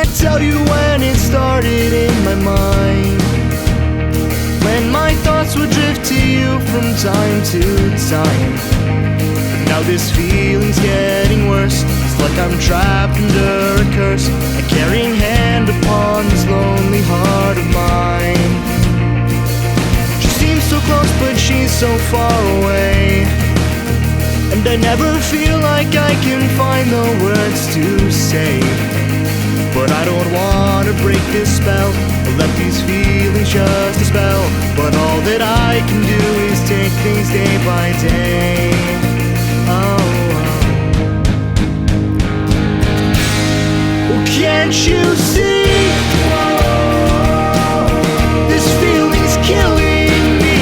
can't tell you when it started in my mind, when my thoughts would drift to you from time to time. But now this feeling's getting worse. It's like I'm trapped under a curse, a carrying hand upon this lonely heart of mine. She seems so close, but she's so far away, and I never feel like I can find the words to say. But I don't wanna break this spell, or let these feelings just a spell. But all that I can do is take things day by day. Oh, oh. Can't you see? This feeling's killing me.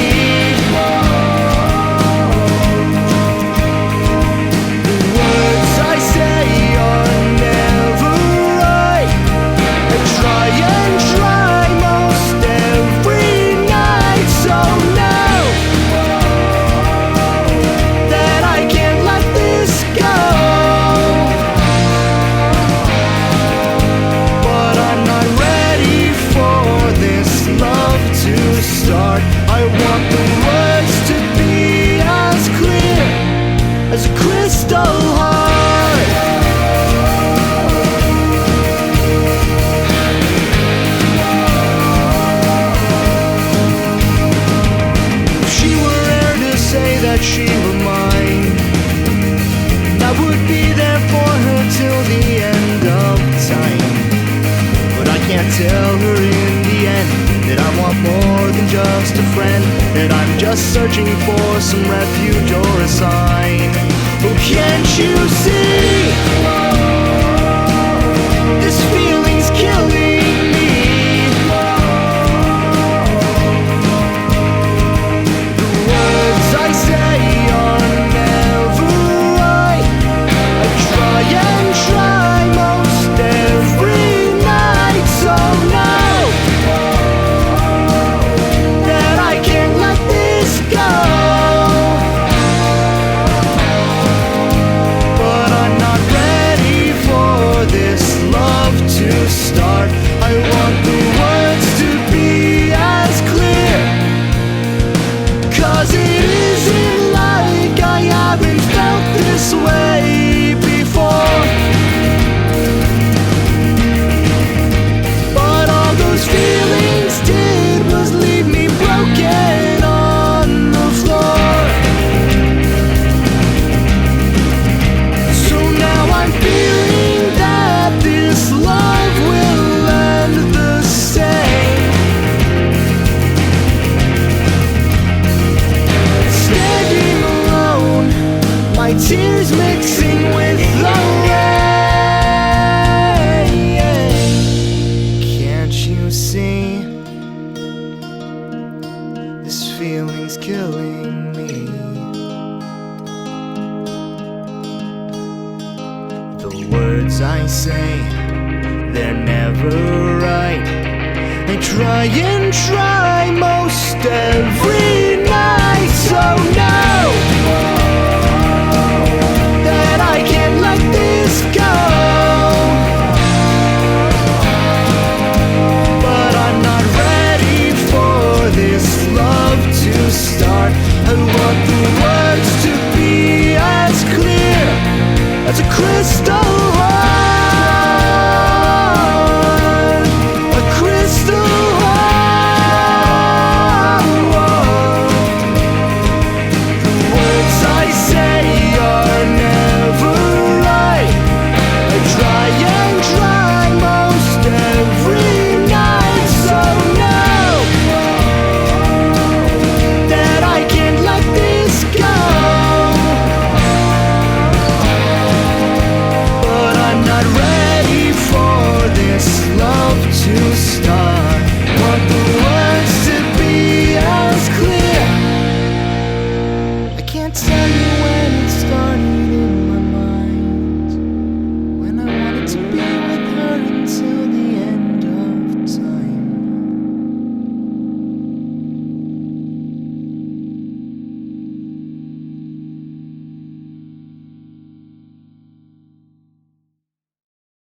The words I say are never right. I try and try most every night. So now that I can't let this go, but I'm not ready for this love to start. I want the words to be as clear as a crystal heart. If she were here to say that she were mine, I would be there for her till the end of time. But I can't tell her in the end that I want more than just a friend, that I'm just searching for some refuge or a sign. Oh, can't you see? This feeling's killing me. The words I say are never right. I try and try most every night. So now that I can't let this go, but I'm not ready for this love to start. I want the words to be as clear, 'cause it isn't like I haven't felt this way before. But all those feelings did was leave me broken on the floor. So now I'm fearing that this love will end the same. Standing alone, my tears mixing with the rain. Can't you see? This feeling's killing me. The words I say, they're never right. I try and try most every night. So now that I can't let this go, but I'm not ready for this love to start. I want the words to be as clear as a crystal heart, a crystal heart. The words I say are never right. I try and try most every night. So now that I can't let this go, but I'm not ready for this love to